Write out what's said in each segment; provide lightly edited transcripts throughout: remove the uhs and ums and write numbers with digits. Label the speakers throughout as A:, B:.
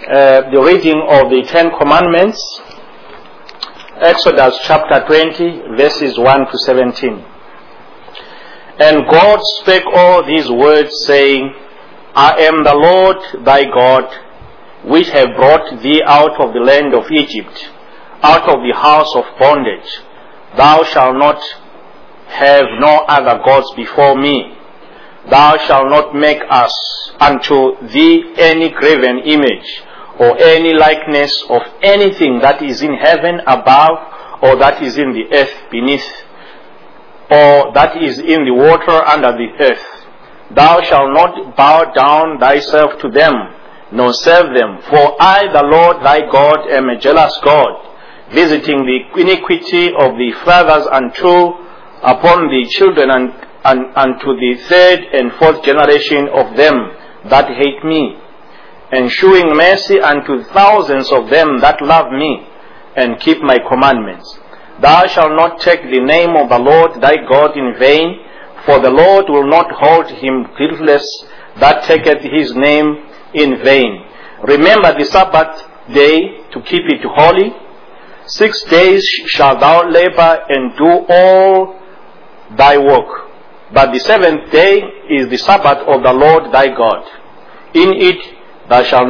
A: the reading of the Ten Commandments, Exodus chapter 20, verses 1 to 17. And God spake all these words, saying, I am the Lord thy God, which have brought thee out of the land of Egypt, out of the house of bondage. Thou shalt not have no other gods before me. Thou shalt not make us unto thee any graven image, or any likeness of anything that is in heaven above, or that is in the earth beneath, or that is in the water under the earth. Thou shalt not bow down thyself to them, nor serve them. For I, the Lord thy God, am a jealous God, visiting the iniquity of the fathers upon the children, and unto the third and fourth generation of them that hate me, and shewing mercy unto thousands of them that love me, and keep my commandments. Thou shalt not take the name of the Lord thy God in vain, for the Lord will not hold him guiltless that taketh his name in vain. Remember the Sabbath day to keep it holy. 6 days shalt thou labor and do all thy work. But the seventh day is the Sabbath of the Lord thy God. In it thou shalt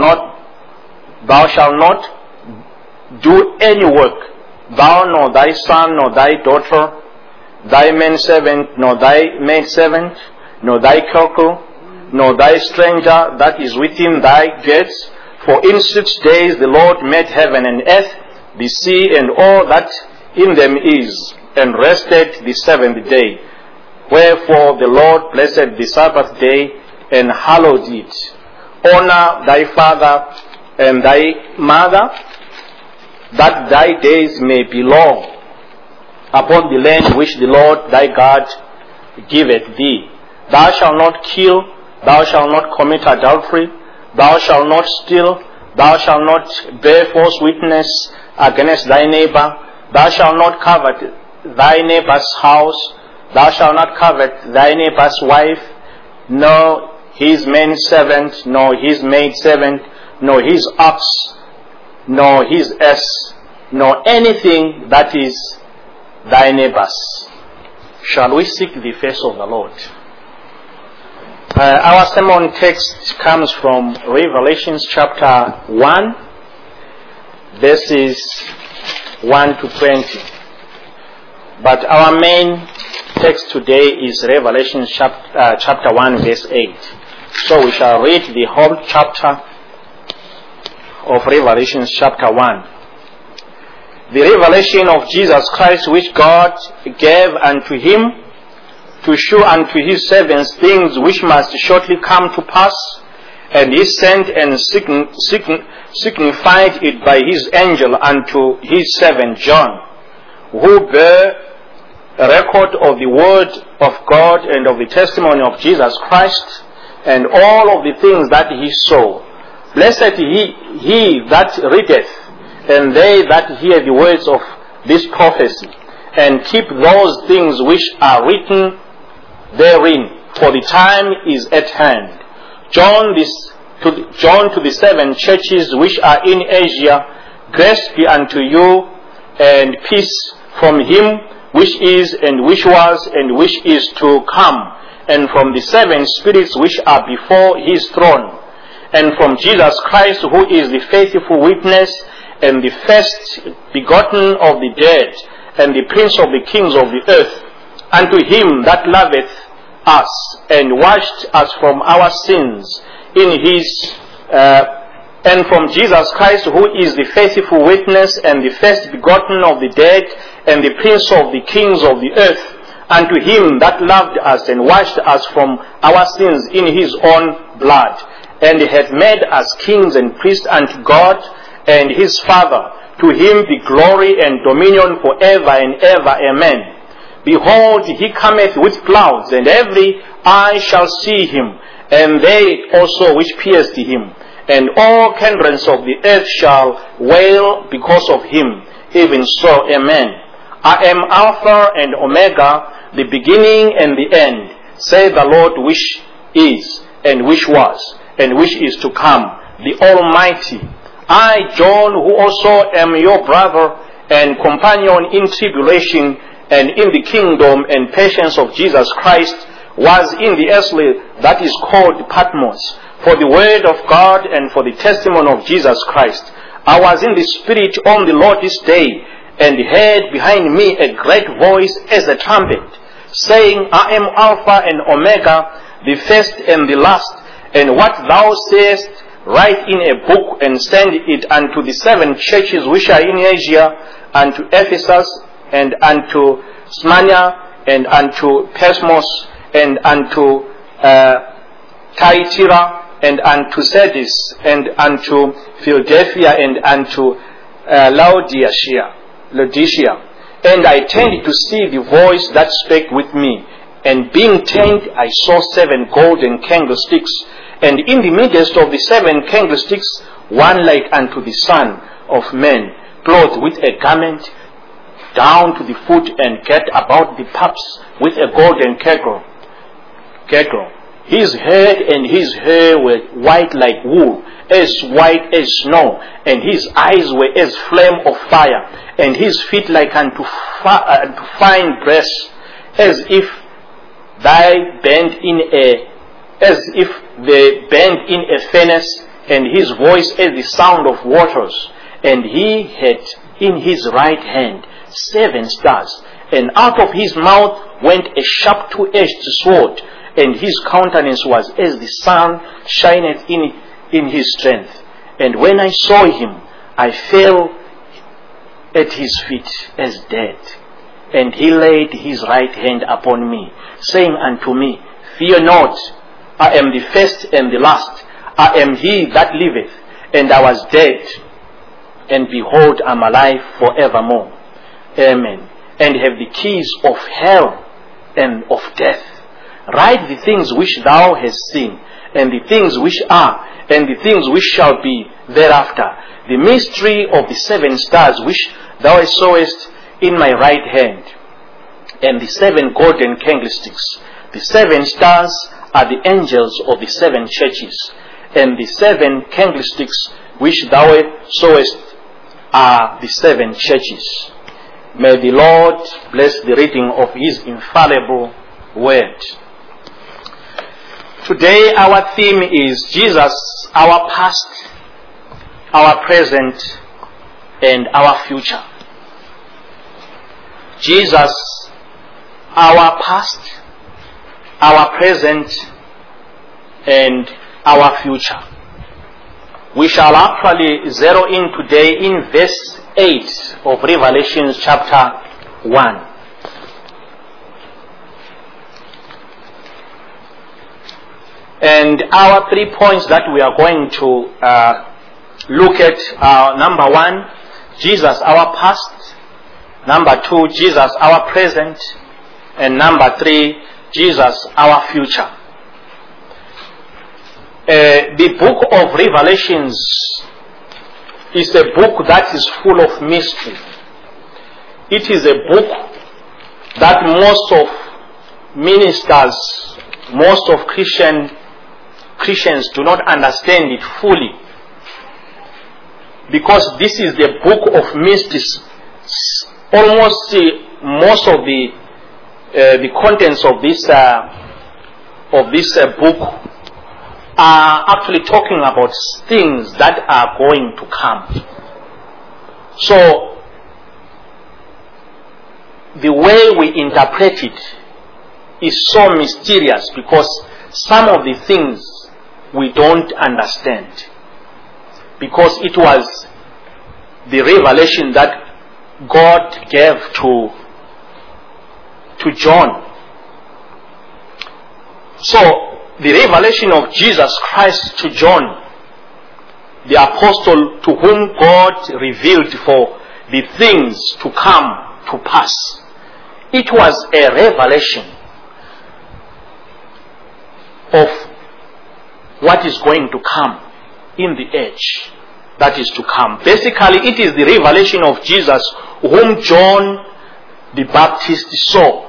A: not do any work, thou nor thy son nor thy daughter, thy manservant nor thy maidservant, nor thy cockle, nor thy stranger that is within thy gates. For in 6 days the Lord made heaven and earth, the sea and all that in them is, and rested the seventh day. Wherefore the Lord blessed the Sabbath day and hallowed it. Honor thy father and thy mother, that thy days may be long upon the land which the Lord thy God giveth thee. Thou shalt not kill, thou shalt not commit adultery, thou shalt not steal, thou shalt not bear false witness against thy neighbor, thou shalt not covet thy neighbor's house, thou shalt not covet thy neighbor's wife, nor his manservant, nor his maidservant, nor his ox, nor his ass, nor anything that is thy neighbor's. Shall we seek the face of the Lord? Our sermon text comes from Revelation chapter 1, verses 1 to 20. But our main text today is Revelation chapter 1, verse 8. So we shall read the whole chapter of Revelation chapter 1. The revelation of Jesus Christ, which God gave unto him to shew unto his servants things which must shortly come to pass, and he sent and signified it by his angel unto his servant John, who bare a record of the word of God and of the testimony of Jesus Christ, and all of the things that he saw. Blessed he that readeth, and they that hear the words of this prophecy, and keep those things which are written therein, for the time is at hand. John to the 7 churches which are in Asia, grace be unto you, and peace from him which is, and which was, and which is to come, and from the 7 spirits which are before his throne, and from Jesus Christ, who is the faithful witness, and the first begotten of the dead, and the prince of the kings of the earth, unto him that loveth us, and washed us from our sins in his, and from Jesus Christ, who is the faithful witness, and the first begotten of the dead, and the prince of the kings of the earth, unto him that loved us, and washed us from our sins in his own blood, and hath made us kings and priests unto God and his Father. To him be glory and dominion forever and ever. Amen. Behold, he cometh with clouds, and every eye shall see him, and they also which pierced him, and all kindreds of the earth shall wail because of him. Even so, amen. I am Alpha and Omega, the beginning and the end, saith the Lord, which is, and which was, and which is to come, the Almighty. I, John, who also am your brother and companion in tribulation and in the kingdom and patience of Jesus Christ, was in the earthly that is called Patmos, for the word of God and for the testimony of Jesus Christ. I was in the Spirit on the Lord's day, and heard behind me a great voice as a trumpet, saying, I am Alpha and Omega, the first and the last. And what thou sayest, write in a book, and send it unto the 7 churches which are in Asia, unto Ephesus, and unto Smyrna, and unto Pergamos, and unto Thyatira, and unto Sardis, and unto Philadelphia, and unto Laodicea. And I turned to see the voice that spake with me. And being turned, I saw 7 golden candlesticks. And in the midst of the 7 candlesticks, one like unto the Son of Man, clothed with a garment down to the foot, and girt about the paps with a golden girdle. His head and his hair were white like wool, as white as snow, and his eyes were as flame of fire, and his feet like unto fine brass, as if they burned in a furnace, and his voice as the sound of waters. And he had in his right hand 7 stars, and out of his mouth went a sharp 2-edged sword, and his countenance was as the sun shineth in his strength. And when I saw him, I fell at his feet as dead. And he laid his right hand upon me, saying unto me, Fear not, I am the first and the last. I am he that liveth, and I was dead, and behold, I am alive forevermore. Amen. And have the keys of hell and of death. Write the things which thou hast seen, and the things which are, and the things which shall be thereafter. The mystery of the 7 stars which thou sawest in my right hand, and the 7 golden candlesticks. The 7 stars are the angels of the 7 churches, and the 7 candlesticks which thou sawest are the 7 churches. May the Lord bless the reading of his infallible word. Today our theme is Jesus, our past, our present, and our future. Jesus, our past, our present, and our future. We shall actually zero in today in verse 8 of Revelation chapter 1. And our 3 points that we are going to look at are: number 1, Jesus our past; number 2, Jesus our present; and number 3, Jesus our future. The book of Revelations is a book that is full of mystery. It is a book that most of ministers, most of Christians do not understand it fully, because this is the book of mysteries. Almost most of the contents of this book are actually talking about things that are going to come. So the way we interpret it is so mysterious, because some of the things we don't understand, because it was the revelation that God gave to John. So the revelation of Jesus Christ to John, the apostle to whom God revealed for the things to come to pass, it was a revelation of what is going to come in the age that is to come. Basically, it is the revelation of Jesus whom John the Baptist saw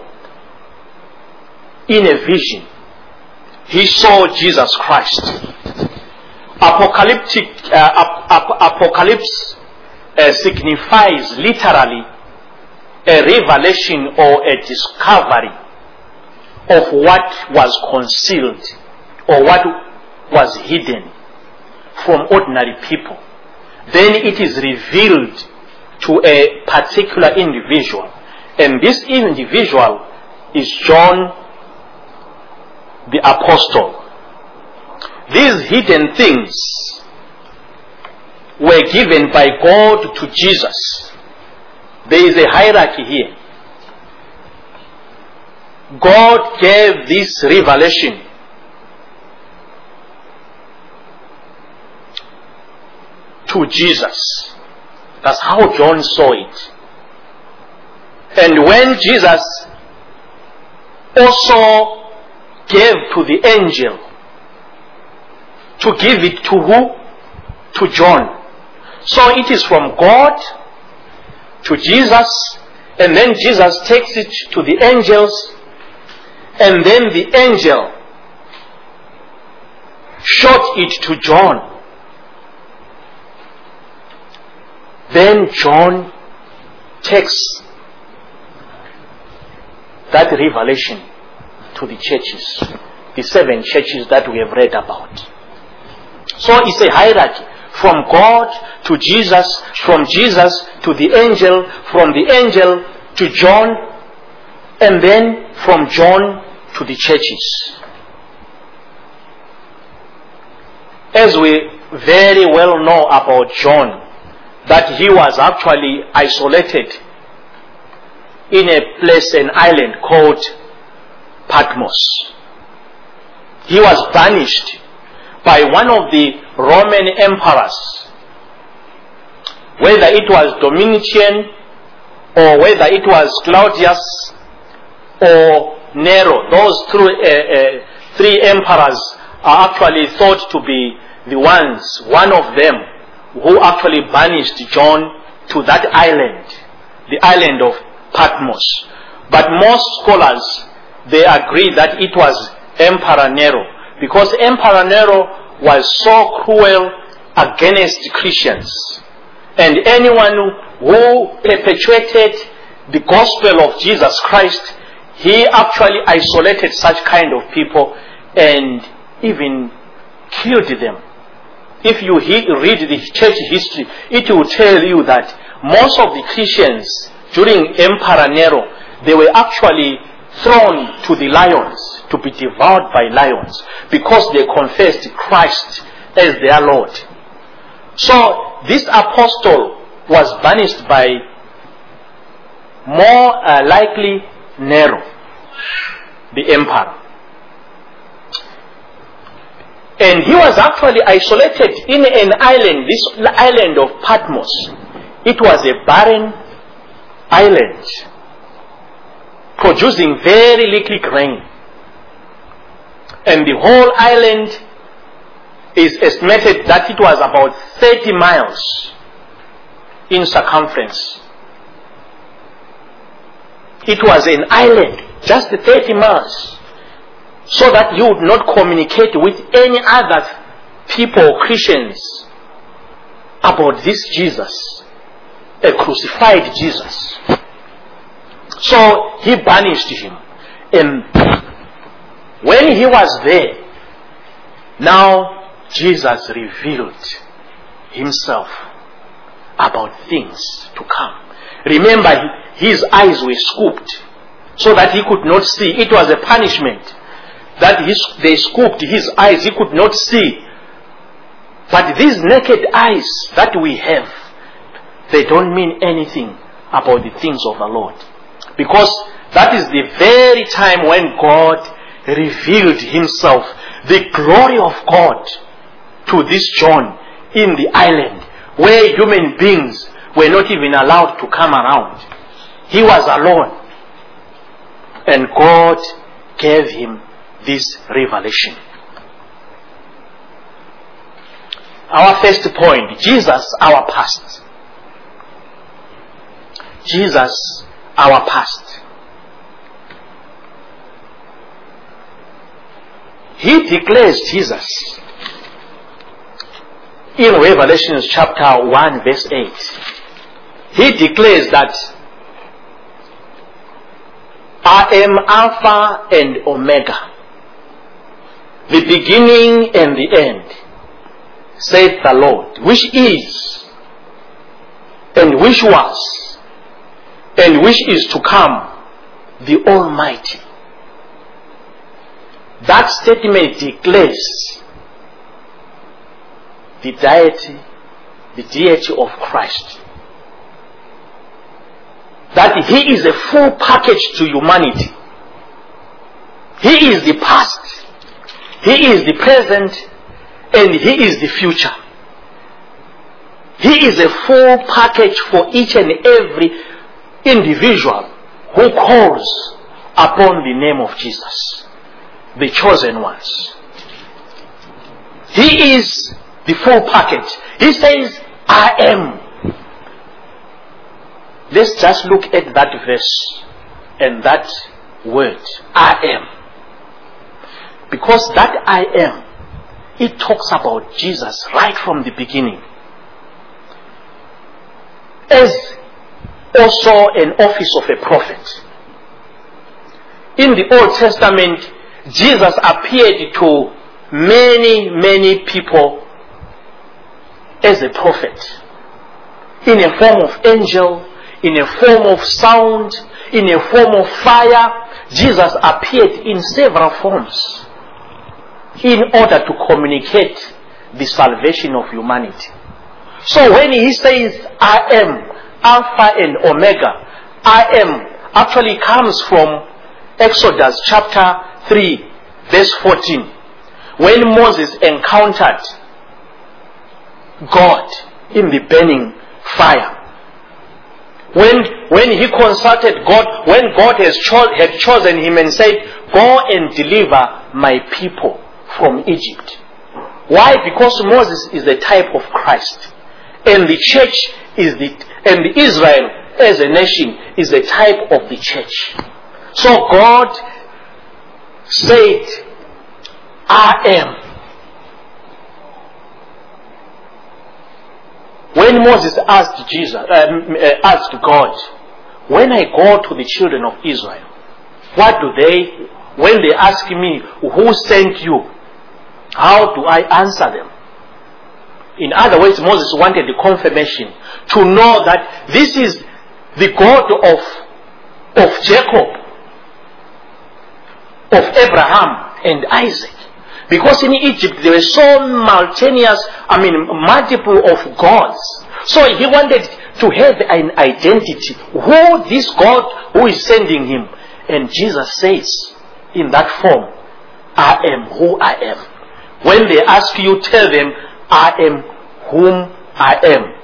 A: in a vision. He saw Jesus Christ. Apocalypse signifies literally a revelation or a discovery of what was concealed or what was hidden from ordinary people. Then it is revealed to a particular individual. And this individual is John the Apostle. These hidden things were given by God to Jesus. There is a hierarchy here. God gave this revelation to Jesus. That's how John saw it. And when Jesus also gave to the angel to give it to who? To John. So it is from God to Jesus, and then Jesus takes it to the angels, and then the angel showed it to John. Then John takes that revelation to the churches, the 7 churches that we have read about. So it's a hierarchy. From God to Jesus, from Jesus to the angel, from the angel to John, and then from John to the churches. As we very well know about John, that he was actually isolated in a place, an island called Patmos. He was banished by one of the Roman emperors, whether it was Domitian or whether it was Claudius or Nero. Those 3 emperors are actually thought to be the ones, one of them, who actually banished John to that island, the island of Patmos. But most scholars, they agree that it was Emperor Nero, because Emperor Nero was so cruel against Christians. And anyone who perpetuated the gospel of Jesus Christ, he actually isolated such kind of people and even killed them. If you read the church history, it will tell you that most of the Christians during Emperor Nero, they were actually thrown to the lions to be devoured by lions because they confessed Christ as their Lord. So this apostle was banished by more likely Nero, the emperor. And he was actually isolated in an island, this island of Patmos. It was a barren island, producing very little grain. And the whole island is estimated that it was about 30 miles in circumference. It was an island, just 30 miles, so that you would not communicate with any other people, Christians, about this Jesus, a crucified Jesus. So he banished him. And when he was there, now Jesus revealed himself about things to come. Remember, his eyes were scooped so that he could not see. It was a punishment that they scooped his eyes, he could not see. But these naked eyes that we have, they don't mean anything about the things of the Lord. Because that is the very time when God revealed himself, the glory of God, to this John in the island where human beings were not even allowed to come around. He was alone. And God gave him this revelation. Our first point, Jesus, our past. Jesus, our past. He declares Jesus in Revelation chapter 1 verse 8, he declares that I am Alpha and Omega, the beginning and the end, saith the Lord, which is, and which was, and which is to come, the Almighty. That statement declares the deity of Christ. That he is a full package to humanity. He is the past, he is the present, and he is the future. He is a full package for each and every individual who calls upon the name of Jesus, the chosen ones. He is the full package. He says, I am. Let's just look at that verse and that word, I am. Because that I am, it talks about Jesus right from the beginning. As also an office of a prophet. In the Old Testament, Jesus appeared to many people as a prophet. In a form of angel, in a form of sound, in a form of fire. Jesus appeared in several forms in order to communicate the salvation of humanity. So when he says, I am Alpha and Omega, I am actually comes from Exodus chapter 3 verse 14. When Moses encountered God in the burning fire. When he consulted God, when God had chosen him and said, go and deliver my people from Egypt. Why? Because Moses is the type of Christ. And the church and Israel as a nation is a type of the church. So God said, I am. When Moses asked God, when I go to the children of Israel, what do they, when they ask me, who sent you? How do I answer them? In other words, Moses wanted the confirmation to know that this is the God of Jacob, of Abraham and Isaac. Because in Egypt there were so multiple of gods. So he wanted to have an identity. Who this God who is sending him? And Jesus says in that form, I am who I am. When they ask you, tell them, I am whom I am.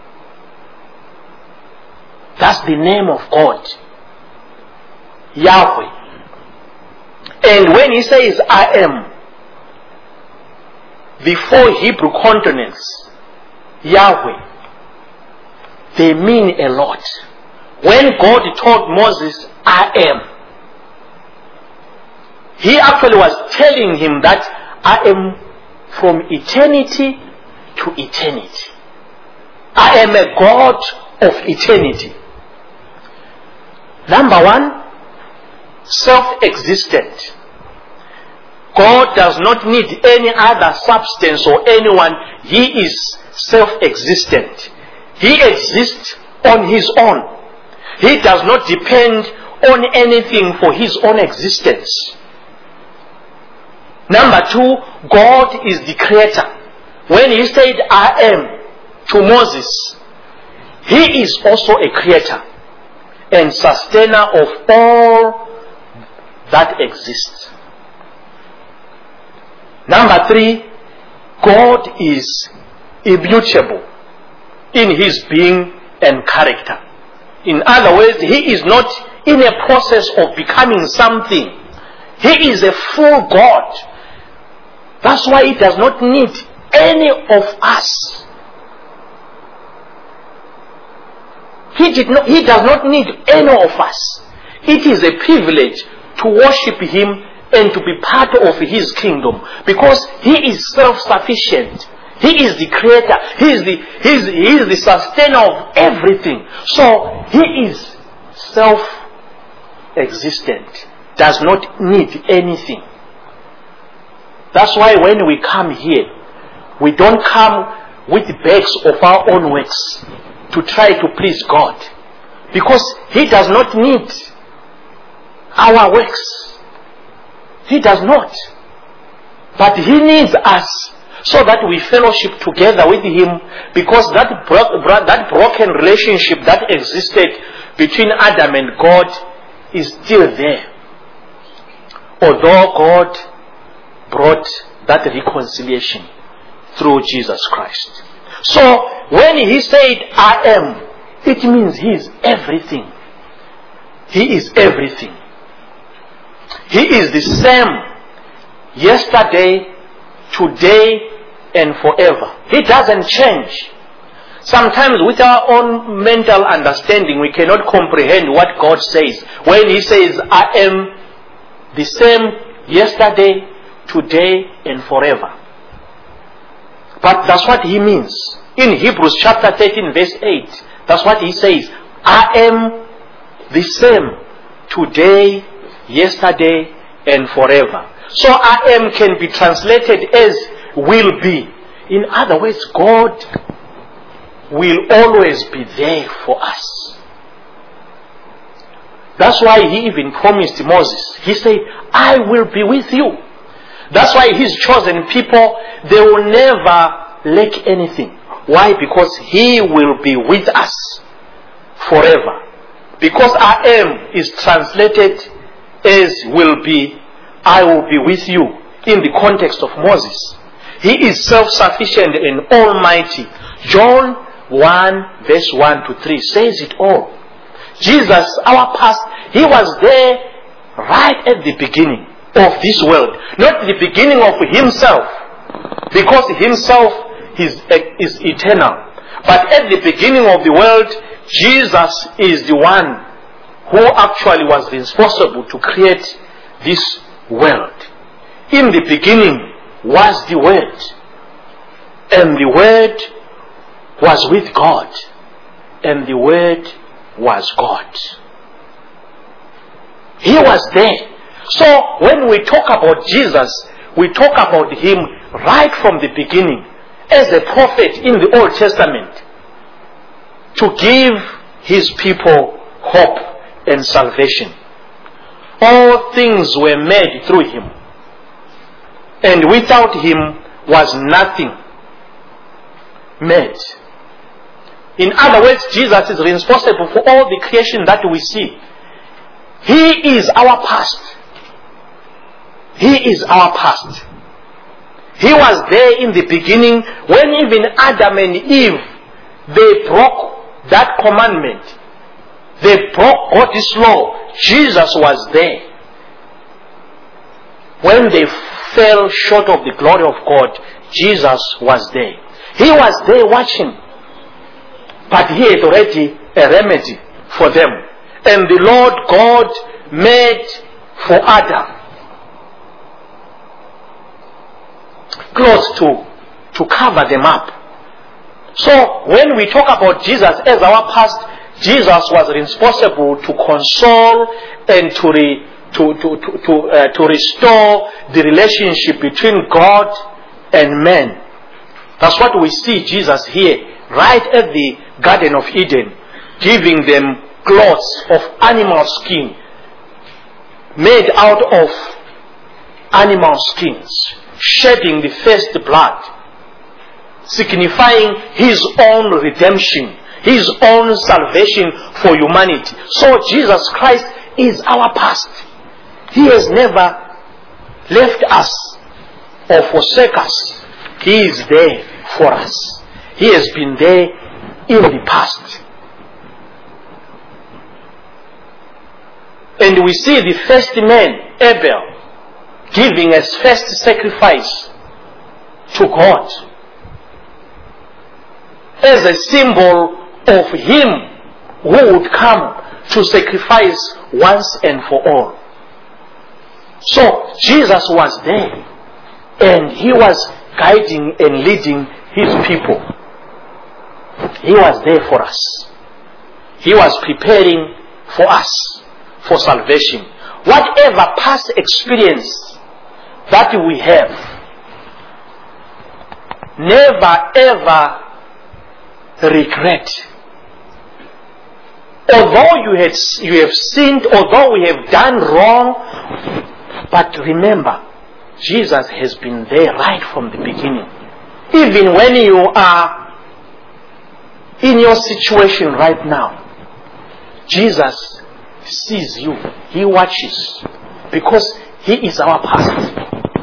A: That's the name of God. Yahweh. And when he says, I am, the four Hebrew continents, Yahweh, they mean a lot. When God told Moses, I am, he actually was telling him that I am from eternity to eternity. I am a God of eternity. Number one, self-existent. God does not need any other substance or anyone. He is self-existent. He exists on his own. He does not depend on anything for his own existence. Number two, God is the creator. When he said, I am, to Moses, he is also a creator and sustainer of all that exists. Number three, God is immutable in his being and character. In other words, he is not in a process of becoming something. He is a full God. That's why he does not need any of us. He does not need any of us. It is a privilege to worship him and to be part of his kingdom, because he is self-sufficient. He is the creator. He is the sustainer of everything. So he is self-existent. Does not need anything. That's why when we come here, we don't come with bags of our own works to try to please God. Because he does not need our works. He does not. But he needs us so that we fellowship together with him, because that broken relationship that existed between Adam and God is still there. Although God brought that reconciliation through Jesus Christ. So when he said, I am, it means he is everything. He is everything. He is the same yesterday, today, and forever. He doesn't change. Sometimes with our own mental understanding, we cannot comprehend what God says. When he says, I am the same yesterday, today, and forever. But that's what he means. In Hebrews chapter 13 verse 8, that's what he says. I am the same today, yesterday, and forever. So I am can be translated as will be. In other words, God will always be there for us. That's why he even promised Moses. He said, I will be with you. That's why his chosen people, they will never lack anything. Why? Because he will be with us forever. Because I am is translated as will be, I will be with you in the context of Moses. He is self-sufficient and almighty. John 1 verse 1 to 3 says it all. Jesus, our past, he was there right at the beginning of this world. Not the beginning of himself, because himself is eternal. But at the beginning of the world, Jesus is the one who actually was responsible to create this world. In the beginning was the Word, and the Word was with God, and the Word was God. He was there. So when we talk about Jesus, we talk about him right from the beginning as a prophet in the Old Testament to give his people hope and salvation. All things were made through him, and without him was nothing made. In other words, Jesus is responsible for all the creation that we see. He is our past. He is our past. He was there in the beginning when even Adam and Eve, they broke that commandment. They broke God's law. Jesus was there. When they fell short of the glory of God, Jesus was there. He was there watching. But he had already a remedy for them. And the Lord God made for Adam clothes to cover them up. So when we talk about Jesus as our past, Jesus was responsible to console and to restore the relationship between God and man. That's what we see Jesus here, right at the Garden of Eden, giving them clothes of animal skin, made out of animal skins, shedding the first blood, signifying his own redemption, his own salvation for humanity. So Jesus Christ is our past. He has never left us or forsake us. He is there for us. He has been there in the past. And we see the first man, Abel, giving as first sacrifice to God as a symbol of him who would come to sacrifice once and for all. So Jesus was there, and he was guiding and leading his people. He was there for us. He was preparing for us for salvation. Whatever past experience that we have, never ever regret. Although you have sinned, although we have done wrong, but remember, Jesus has been there right from the beginning. Even when you are in your situation right now, Jesus sees you. He watches because He is our past.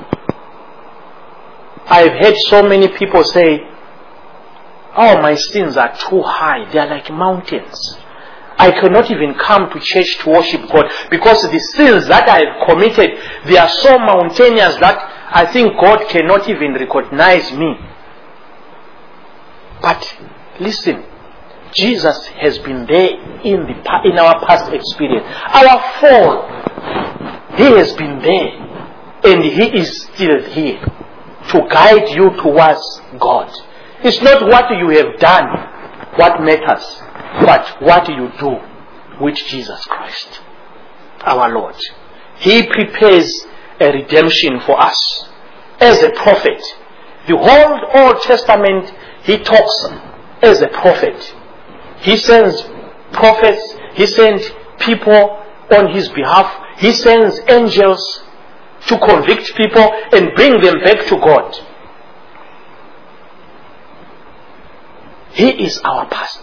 A: I've heard so many people say, oh, my sins are too high. They are like mountains. I cannot even come to church to worship God because the sins that I have committed, they are so mountainous that I think God cannot even recognize me. But listen, Jesus has been there in our past experience. Our fall, He has been there, and He is still here to guide you towards God. It's not what you have done what matters, but what you do with Jesus Christ, our Lord. He prepares a redemption for us. As a prophet, the whole Old Testament, He talks as a prophet. He sends prophets, He sends people on His behalf, He sends angels to convict people and bring them back to God. He is our past.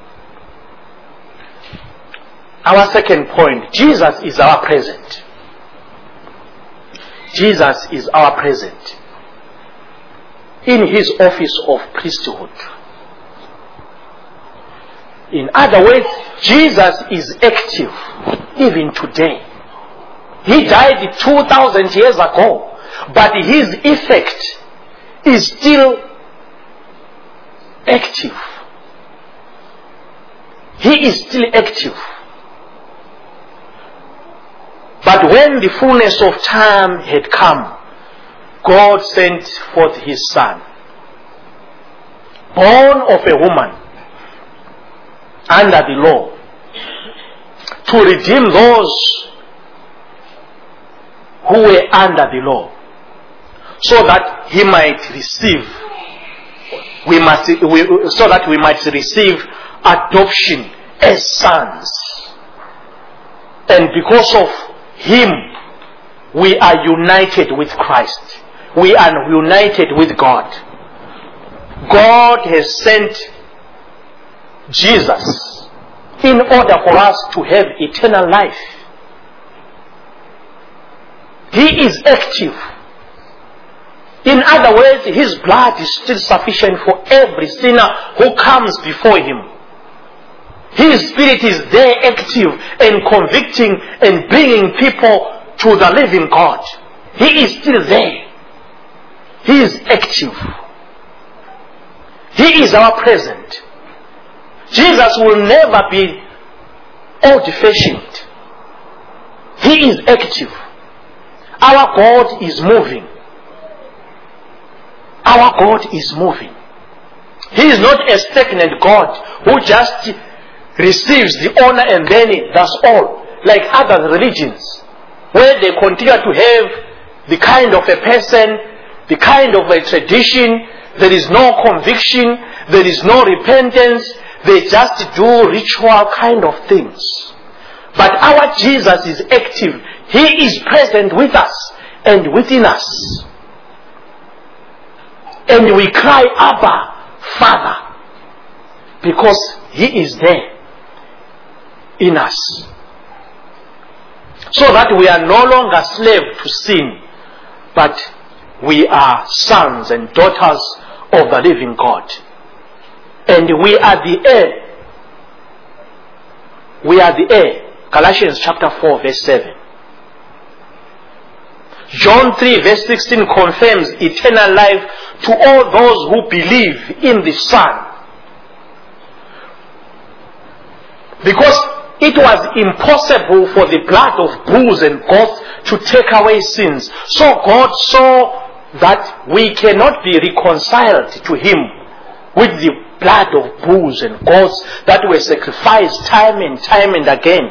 A: Our second point, Jesus is our present. Jesus is our present in His office of priesthood. In other words, Jesus is active even today. He died 2,000 years ago, but His effect is still active. He is still active. But when the fullness of time had come, God sent forth His Son, born of a woman, under the law, to redeem those who were under the law, so that He might receive, so that we might receive adoption as sons. And because of Him, we are united with Christ. We are united with God. God has sent Jesus in order for us to have eternal life. He is active. In other words, His blood is still sufficient for every sinner who comes before Him. His Spirit is there active and convicting and bringing people to the living God. He is still there. He is active. He is our present. Jesus will never be old-fashioned. He is active. Our God is moving. Our God is moving. He is not a stagnant God who just receives the honor and then that's all, like other religions, where they continue to have the kind of a person, the kind of a tradition. There is no conviction, there is no repentance. They just do ritual kind of things. But our Jesus is active. He is present with us and within us. And we cry, Abba, Father, because He is there in us. So that we are no longer slaves to sin, but we are sons and daughters of the living God. And we are the heir. We are the heir. Galatians chapter 4 verse 7. John 3 verse 16 confirms eternal life to all those who believe in the Son. Because it was impossible for the blood of bulls and goats to take away sins. So God saw that we cannot be reconciled to Him with the blood of bulls and goats that were sacrificed time and time and again.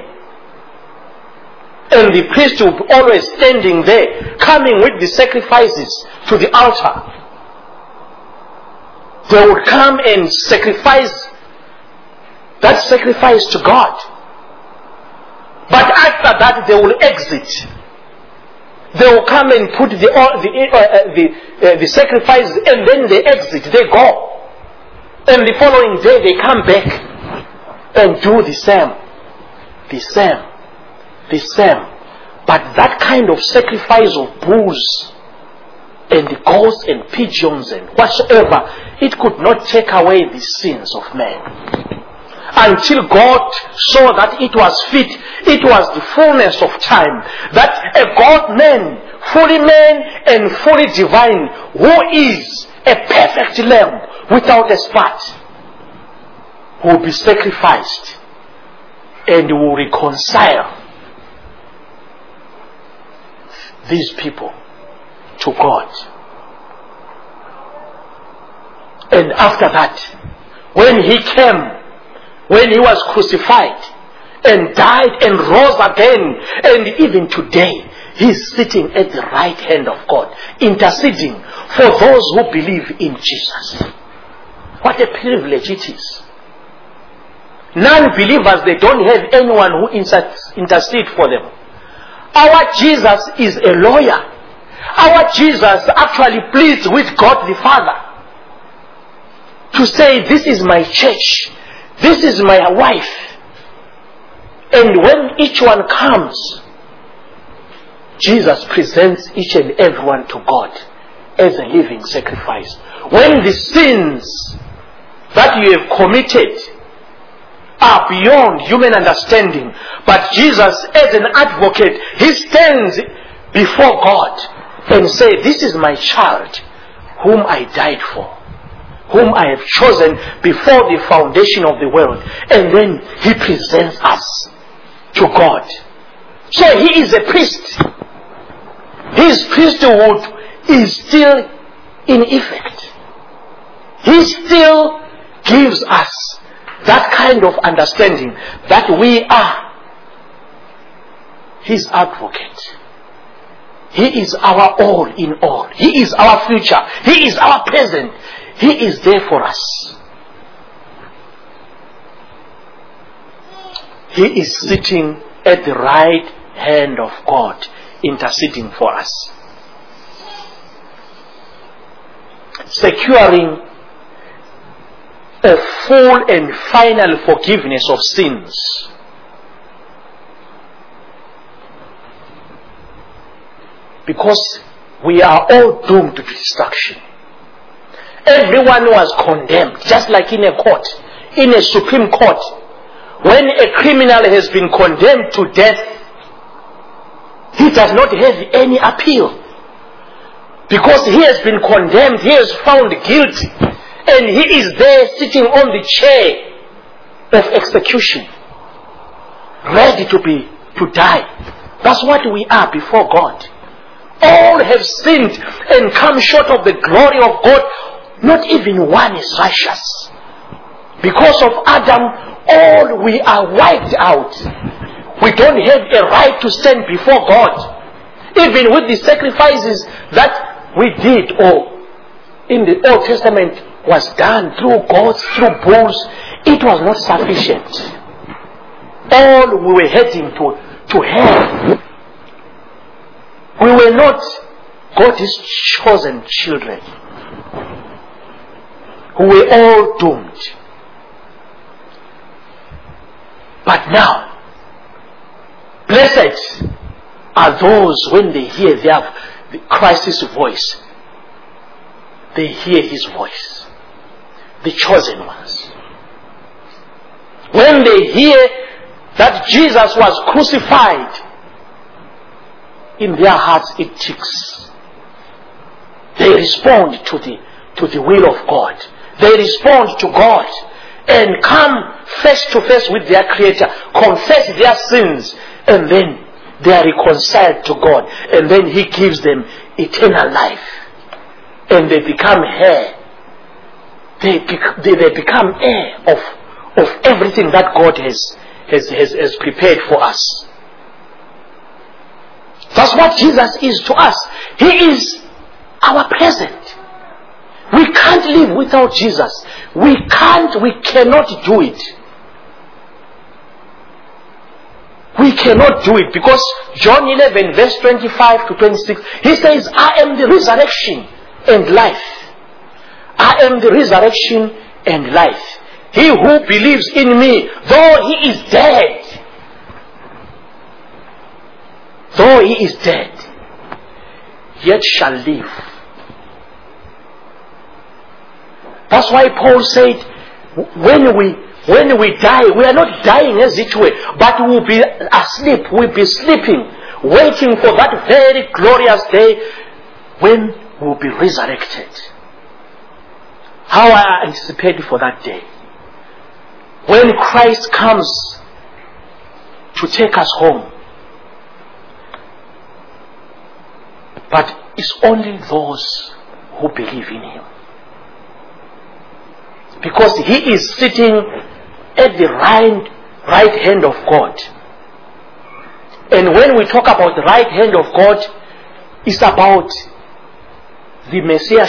A: And the priest would be always standing there, coming with the sacrifices to the altar. They would come and sacrifice that sacrifice to God. But after that, they will exit. They will come and put the sacrifices, and then they exit. They go. And the following day, they come back and do the same. But that kind of sacrifice of bulls and the goats and pigeons and whatsoever, it could not take away the sins of man. Until God saw that it was fit, it was the fullness of time, that a God-man, fully man and fully divine, who is a perfect lamb without a spot, will be sacrificed and will reconcile these people to God. And after that, when he came, when he was crucified and died and rose again, and even today, he is sitting at the right hand of God, interceding for those who believe in Jesus. What a privilege it is. Non-believers, they don't have anyone who intercedes for them. Our Jesus is a lawyer. Our Jesus actually pleads with God the Father to say, this is my church, this is my wife. And when each one comes, Jesus presents each and everyone to God as a living sacrifice. When the sins that you have committed are beyond human understanding, but Jesus, as an advocate, he stands before God and says, this is my child whom I died for, whom I have chosen before the foundation of the world. And then he presents us to God. So he is a priest. His priesthood is still in effect. He still gives us that kind of understanding that we are his advocate. He is our all in all. He is our future. He is our present. He is there for us. He is sitting at the right hand of God, interceding for us, securing a full and final forgiveness of sins. Because we are all doomed to destruction. Everyone was condemned, just like in a court, in a supreme court. When a criminal has been condemned to death, he does not have any appeal. Because he has been condemned, he is found guilty, and he is there sitting on the chair of execution, ready to die. That's what we are before God. All have sinned and come short of the glory of God. Not even one is righteous. Because of Adam, all we are wiped out. We don't have a right to stand before God. Even with the sacrifices that we did, or in the Old Testament was done through goats, through bulls, it was not sufficient. All we were heading to hell. We were not God's chosen children. We were all doomed. But now, blessed are those when they hear Christ's voice. They hear his voice. The chosen ones. When they hear that Jesus was crucified, in their hearts it ticks. They respond to the will of God. They respond to God and come face to face with their Creator, confess their sins, and then they are reconciled to God, and then he gives them eternal life, and they become heirs they become heir of everything that God has prepared for us. That's what Jesus is to us. He is our present. We can't live without Jesus. We cannot do it. We cannot do it because John 11 verse 25 to 26, he says, I am the resurrection and life. I am the resurrection and life. He who believes in me, though he is dead, yet shall live. That's why Paul said, when we die, we are not dying as it were, but we will be asleep, we'll be sleeping, waiting for that very glorious day when we will be resurrected. How I anticipate for that day. When Christ comes to take us home. But it's only those who believe in Him. Because He is sitting at the right hand of God. And when we talk about the right hand of God, it's about the Messiah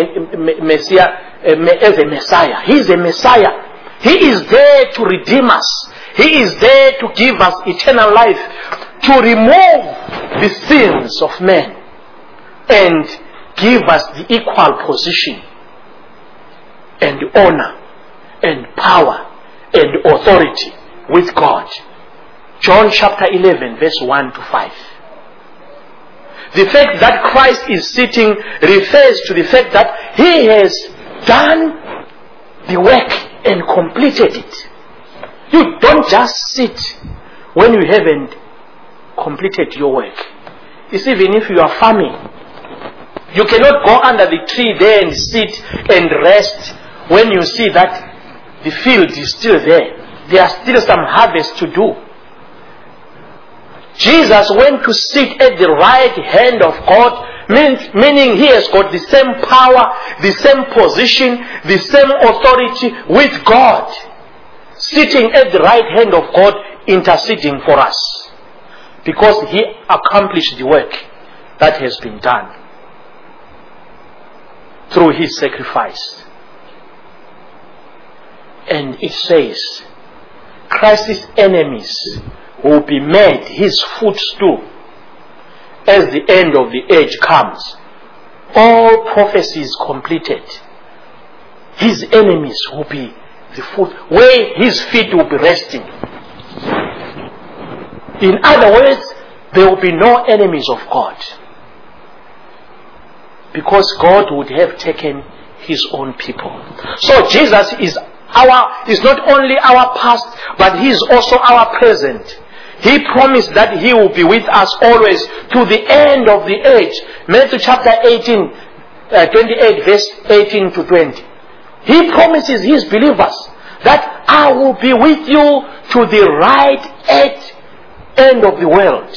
A: as a Messiah. He is a Messiah. He is there to redeem us. He is there to give us eternal life, to remove the sins of men and give us the equal position and honor and power and authority with God. John chapter 11 verse 1 to 5. The fact that Christ is sitting refers to the fact that He has done the work and completed it. You don't just sit when you haven't completed your work. It's even if you are farming. You cannot go under the tree there and sit and rest when you see that the field is still there. There are still some harvest to do. Jesus went to sit at the right hand of God, meaning He has got the same power, the same position, the same authority with God. Sitting at the right hand of God, interceding for us. Because He accomplished the work that has been done through His sacrifice. And it says, Christ's enemies will be made His footstool as the end of the age comes. All prophecies completed. His enemies will be the foot where His feet will be resting. In other words, there will be no enemies of God. Because God would have taken His own people. So Jesus is not only our past, but He is also our present. He promised that He will be with us always to the end of the age. Matthew chapter 28 verse 18 to 20. He promises His believers that I will be with you to the right end of the world.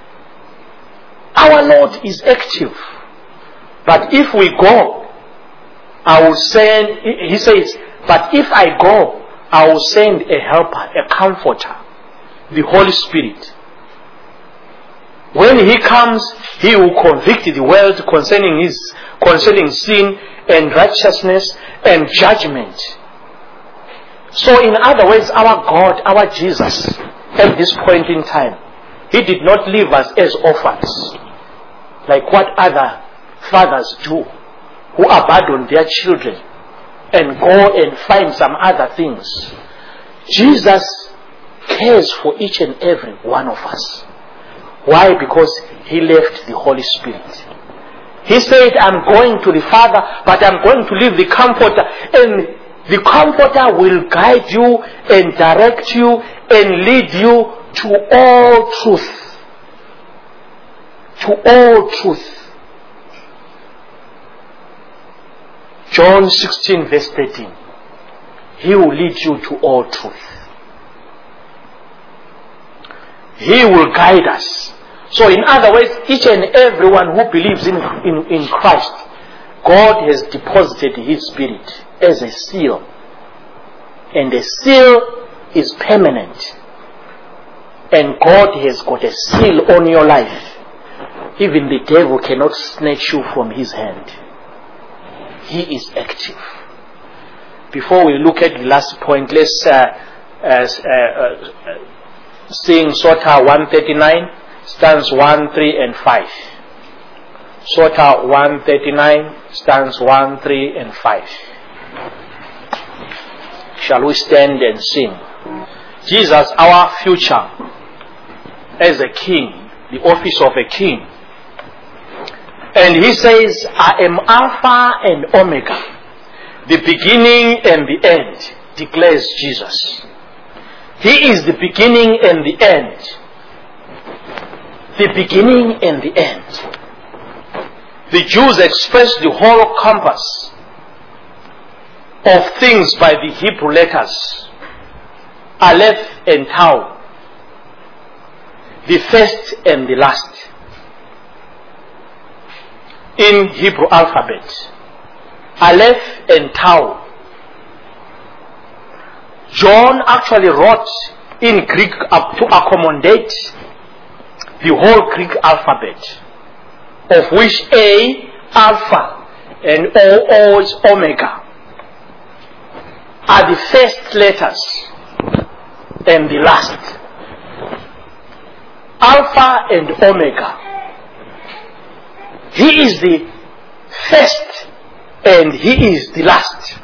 A: Our Lord is active. But if we go, I will send, He says, but if I go, I will send a helper, a comforter, the Holy Spirit. When He comes, He will convict the world concerning sin and righteousness and judgment. So in other words, our God, our Jesus, at this point in time, He did not leave us as orphans, like what other fathers do, who abandon their children and go and find some other things. Jesus cares for each and every one of us. Why? Because He left the Holy Spirit. He said, I'm going to the Father, but I'm going to leave the Comforter, and the Comforter will guide you and direct you and lead you to all truth. To all truth. John 16 verse 13. He will lead you to all truth. He will guide us. So in other words, each and everyone who believes in Christ, God has deposited His Spirit as a seal. And the seal is permanent. And God has got a seal on your life. Even the devil cannot snatch you from His hand. He is active. Before we look at the last point, let's sing Psalter 139, stanzas 1, 3, and 5. Psalter 139, stanzas 1, 3, and 5. Shall we stand and sing? Jesus, our future as a king, the office of a king. And He says, I am Alpha and Omega, the beginning and the end, declares Jesus. He is the beginning and the end. The beginning and the end. The Jews expressed the whole compass of things by the Hebrew letters, Aleph and Tau, the first and the last, in Hebrew alphabet, Aleph and Tau. John actually wrote in Greek to accommodate the whole Greek alphabet, of which A, Alpha, and O is Omega, are the first letters and the last. Alpha and Omega. He is the first and He is the last.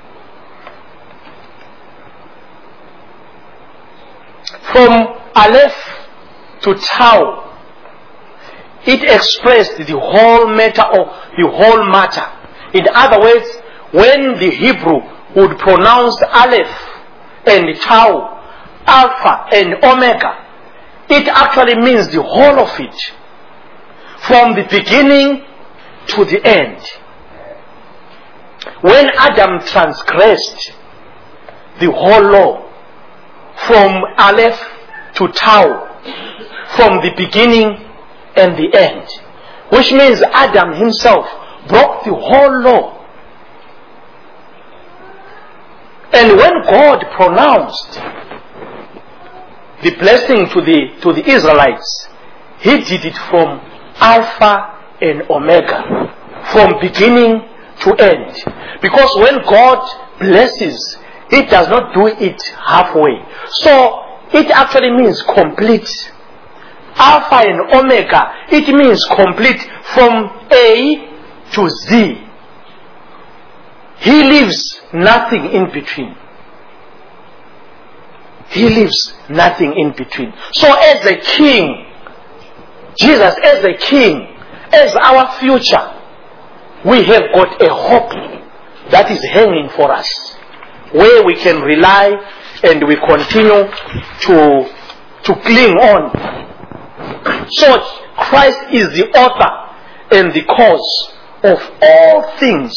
A: From Aleph to Tau, it expressed the whole matter of the whole matter. In other words, when the Hebrew would pronounce Aleph and Tau, Alpha and Omega, it actually means the whole of it, from the beginning to the end. When Adam transgressed the whole law, from Aleph to Tau, from the beginning and the end, which means Adam himself broke the whole law. And when God pronounced the blessing to the Israelites, He did it from Alpha and Omega, from beginning to end. Because when God blesses, He does not do it halfway. So it actually means complete. Alpha and Omega, it means complete from A to Z. He leaves nothing in between. He leaves nothing in between. So as a king, Jesus as a king, as our future, we have got a hope that is hanging for us, where we can rely and we continue to cling on. So Christ is the author and the cause of all things.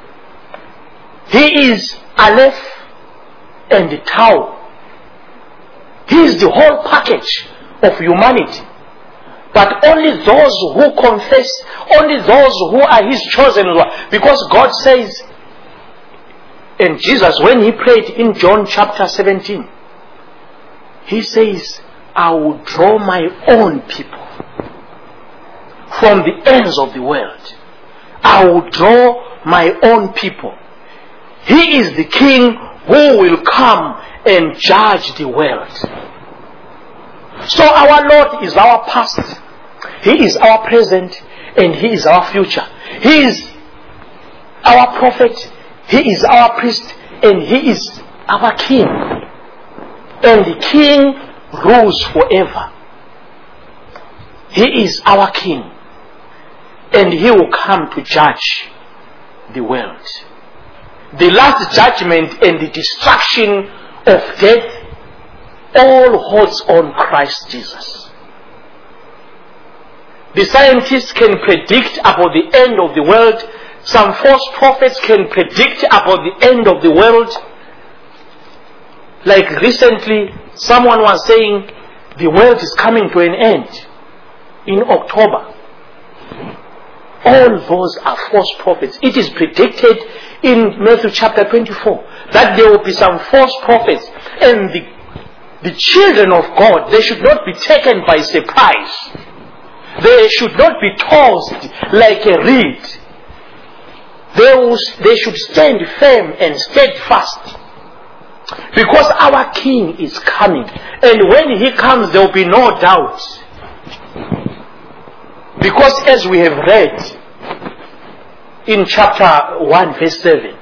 A: He is Aleph and the Tau. He is the whole package of humanity. But only those who confess, only those who are His chosen ones. Because God says, and Jesus, when He prayed in John chapter 17, He says, I will draw my own people from the ends of the world. I will draw my own people. He is the King who will come and judge the world. So our Lord is our past, He is our present, and He is our future. He is our prophet, He is our priest, and He is our King. And the King rules forever. He is our King, and He will come to judge the world. The last judgment and the destruction of death all holds on Christ Jesus. The scientists can predict about the end of the world. Some false prophets can predict about the end of the world. Like recently, someone was saying the world is coming to an end in October. All those are false prophets. It is predicted in Matthew chapter 24 that there will be some false prophets, and the children of God, they should not be taken by surprise. They should not be tossed like a reed. They should stand firm and steadfast, because our King is coming, and when he comes there will be no doubt. Because as we have read in chapter 1 verse 7,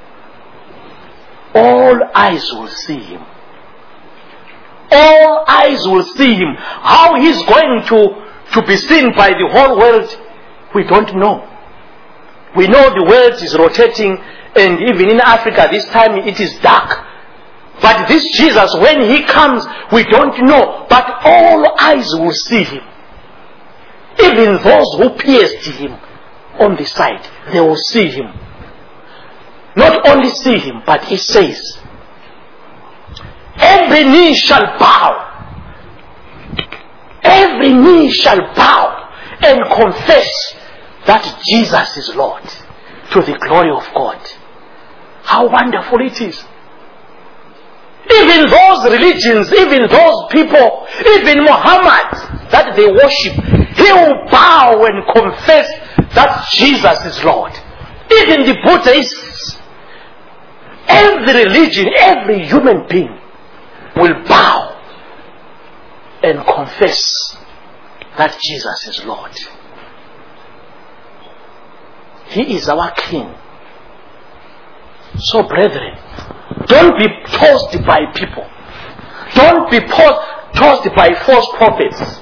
A: all eyes will see him. All eyes will see him. How he's going to be seen by the whole world, we don't know. We know the world is rotating, and even in Africa this time it is dark. But this Jesus, when he comes, we don't know. But all eyes will see him. Even those who pierced him on the side, they will see him. Not only see him, but he says, every knee shall bow. Every knee shall bow and confess that Jesus is Lord, to the glory of God. How wonderful it is. Even those religions, even those people, even Muhammad that they worship, he will bow and confess that Jesus is Lord. Even the Buddhists, every religion, every human being will bow and confess that Jesus is Lord. He is our King. So brethren, don't be tossed by people. Don't be tossed by false prophets.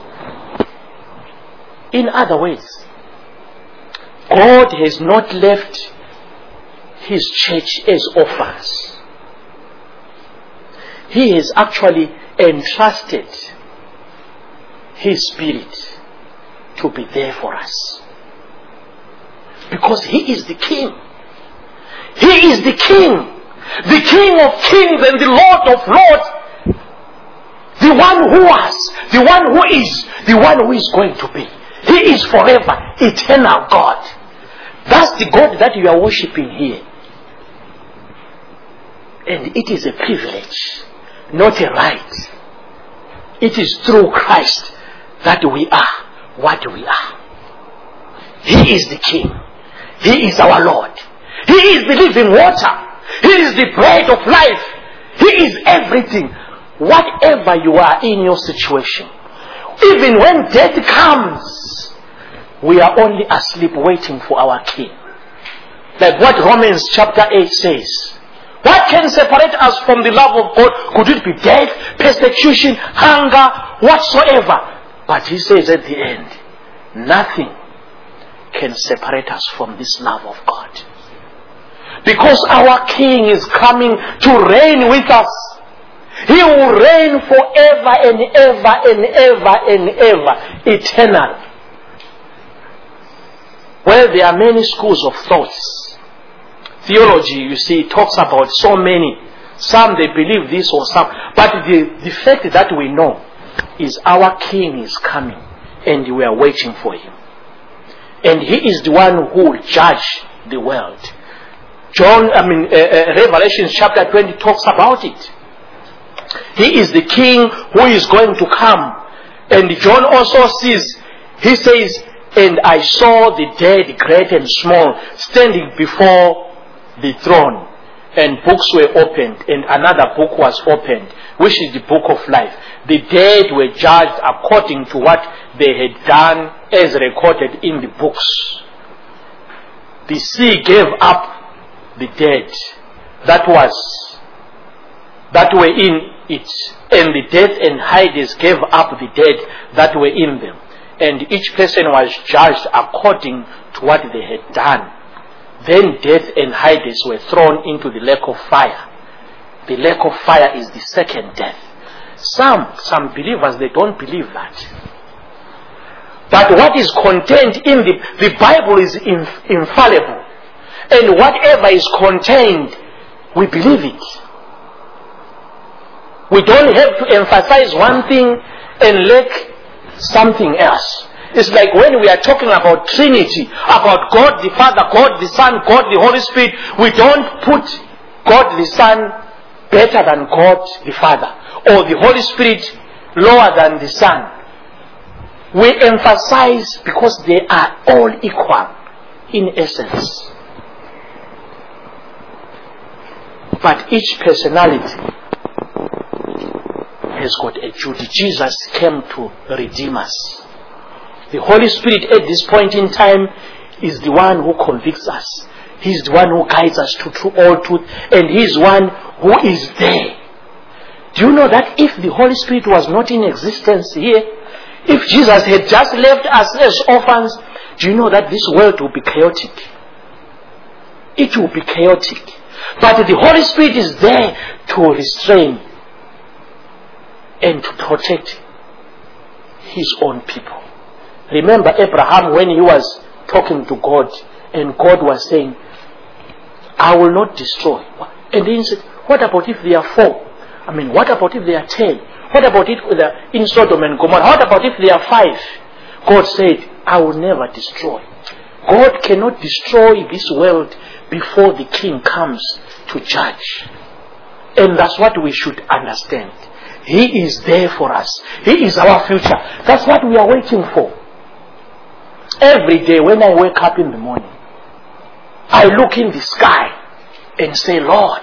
A: In other words, God has not left his church as orphans. He has actually entrusted his Spirit to be there for us. Because he is the King. He is the King. The King of kings and the Lord of lords. The one who was, the one who is, the one who is going to be. He is forever, eternal God. That's the God that you are worshipping here. And it is a privilege, not a right. It is through Christ that we are what we are. He is the King. He is our Lord. He is the living water. He is the bread of life. He is everything. Whatever you are in your situation, even when death comes, we are only asleep waiting for our King. Like what Romans chapter 8 says. What can separate us from the love of God? Could it be death, persecution, hunger, whatsoever? But he says at the end, nothing can separate us from this love of God. Because our King is coming to reign with us. He will reign forever and ever and ever and ever, eternal. Well, there are many schools of thoughts. Theology, you see, talks about so many. Some they believe this or some. But the fact that we know is our King is coming and we are waiting for him. And he is the one who will judge the world. Revelation chapter 20 talks about it. He is the King who is going to come. And John also sees, he says, and I saw the dead, great and small, standing before the throne. And books were opened, and another book was opened, which is the book of life. The dead were judged according to what they had done as recorded in the books. The sea gave up the dead that were in it, and the death and Hades gave up the dead that were in them, and each person was judged according to what they had done. Then death and Hades were thrown into the lake of fire. The lake of fire is the second death. Some believers, they don't believe that. But what is contained in the Bible is infallible. And whatever is contained, we believe it. We don't have to emphasize one thing and lack something else. It's like when we are talking about Trinity, about God the Father, God the Son, God the Holy Spirit, we don't put God the Son better than God the Father, or the Holy Spirit lower than the Son. We emphasize because they are all equal in essence. But each personality has got a duty. Jesus came to redeem us. The Holy Spirit at this point in time is the one who convicts us. He's the one who guides us to all truth, and He's one who is there. Do you know that if the Holy Spirit was not in existence here, if Jesus had just left us as orphans, do you know that this world will be chaotic? It will be chaotic. But the Holy Spirit is there to restrain and to protect His own people. Remember Abraham when he was talking to God, and God was saying, I will not destroy. And then he said, what about if they are 4? What about if they are 10? What about if they are in Sodom and Gomorrah? What about if they are 5? God said, I will never destroy. God cannot destroy this world before the King comes to judge. And that's what we should understand. He is there for us. He is our future. That's what we are waiting for. Every day when I wake up in the morning, I look in the sky and say, Lord,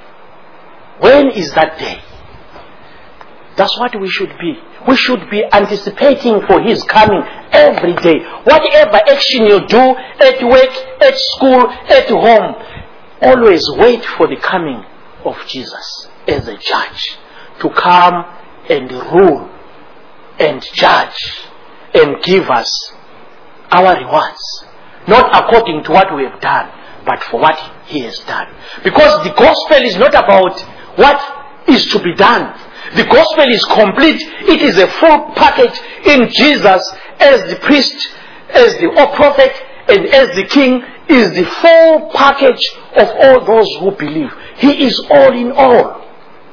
A: when is that day? That's what we should be. We should be anticipating for His coming every day. Whatever action you do at work, at school, at home, always wait for the coming of Jesus as a judge to come and rule and judge and give us our rewards. Not according to what we have done, but for what He has done. Because the gospel is not about what is to be done. The gospel is complete. It is a full package in Jesus as the priest, as the prophet, and as the king is the full package of all those who believe. He is all in all.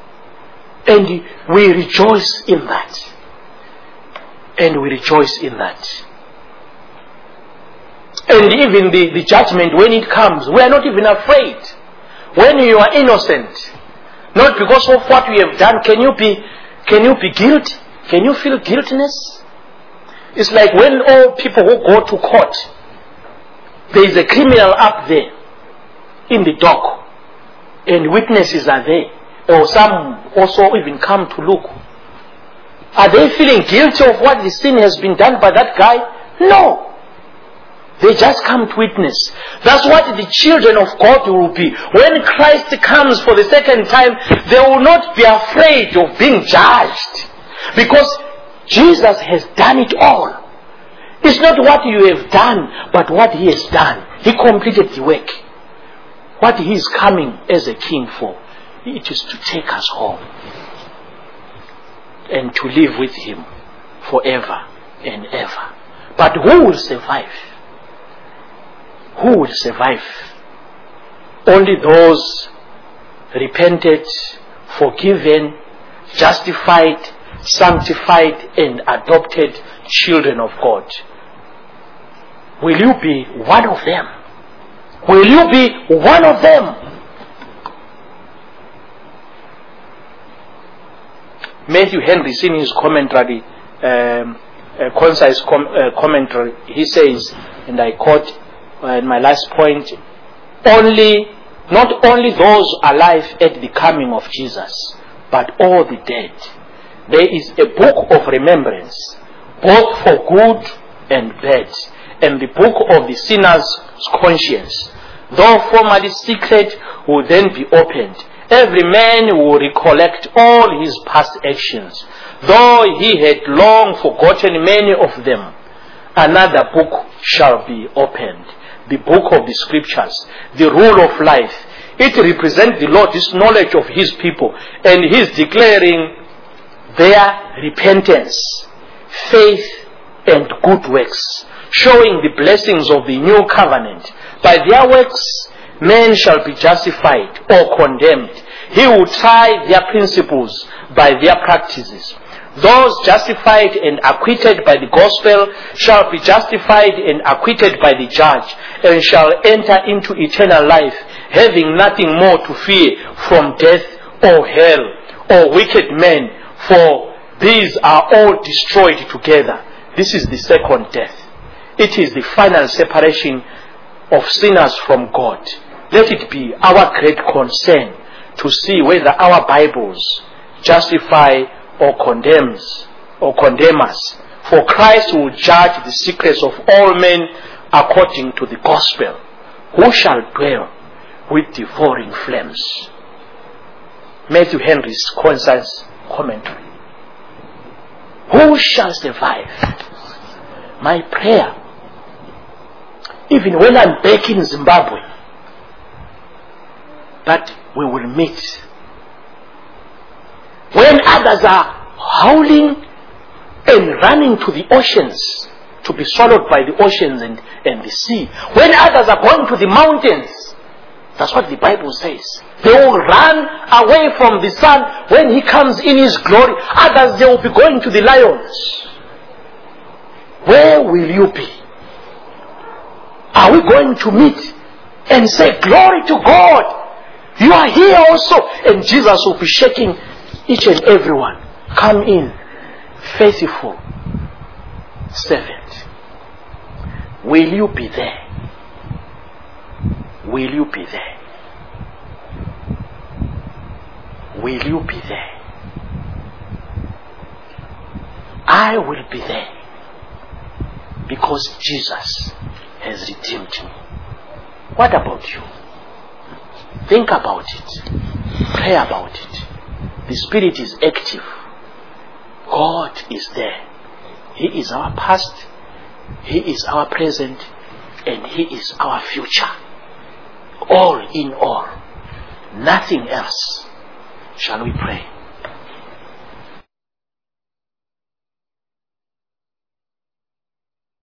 A: And we rejoice in that. And we rejoice in that. And even the judgment, when it comes, we are not even afraid. When you are innocent, not because of what we have done, can you be guilty? Can you feel guiltiness? It's like when all people who go to court, there is a criminal up there in the dock, and witnesses are there, or some also even come to look. Are they feeling guilty of what the sin has been done by that guy? No. They just come to witness. That's what the children of God will be. When Christ comes for the second time, they will not be afraid of being judged. Because Jesus has done it all. It's not what you have done, but what He has done. He completed the work. What He is coming as a king for, it is to take us home and to live with Him forever and ever. But who will survive? Who will survive? Only those repented, forgiven, justified, sanctified, and adopted children of God. Will you be one of them? Will you be one of them? Matthew Henry, in his commentary, concise commentary, he says, and I quote, my last point, not only those alive at the coming of Jesus, but all the dead. There is a book of remembrance, both for good and bad, and the book of the sinner's conscience. Though formerly secret, will then be opened. Every man will recollect all his past actions, though he had long forgotten many of them. Another book shall be opened, the book of the scriptures, the rule of life. It represents the Lord's knowledge of His people, and His declaring their repentance, faith, and good works, showing the blessings of the new covenant. By their works, men shall be justified or condemned. He will try their principles by their practices. Those justified and acquitted by the gospel shall be justified and acquitted by the judge, and shall enter into eternal life, having nothing more to fear from death or hell or wicked men, for these are all destroyed together. This is the second death. It is the final separation of sinners from God. Let it be our great concern to see whether our Bibles justify or condemn us. For Christ will judge the secrets of all men according to the gospel. Who shall dwell with devouring flames? Matthew Henry's concise commentary. Who shall survive? My prayer, even when I'm back in Zimbabwe, that we will meet. When others are howling and running to the oceans to be swallowed by the oceans and the sea. When others are going to the mountains, that's what the Bible says. They will run away from the sun when he comes in his glory. Others, they will be going to the lions. Where will you be? Are we going to meet and say, glory to God? You are here also. And Jesus will be shaking each and every one. Come in, faithful servant. Will you be there? Will you be there? Will you be there? I will be there, because Jesus has redeemed me. What about you? Think about it. Pray about it. The Spirit is active. God is there. He is our past, He is our present, and He is our future. All in all. Nothing else. Shall we pray?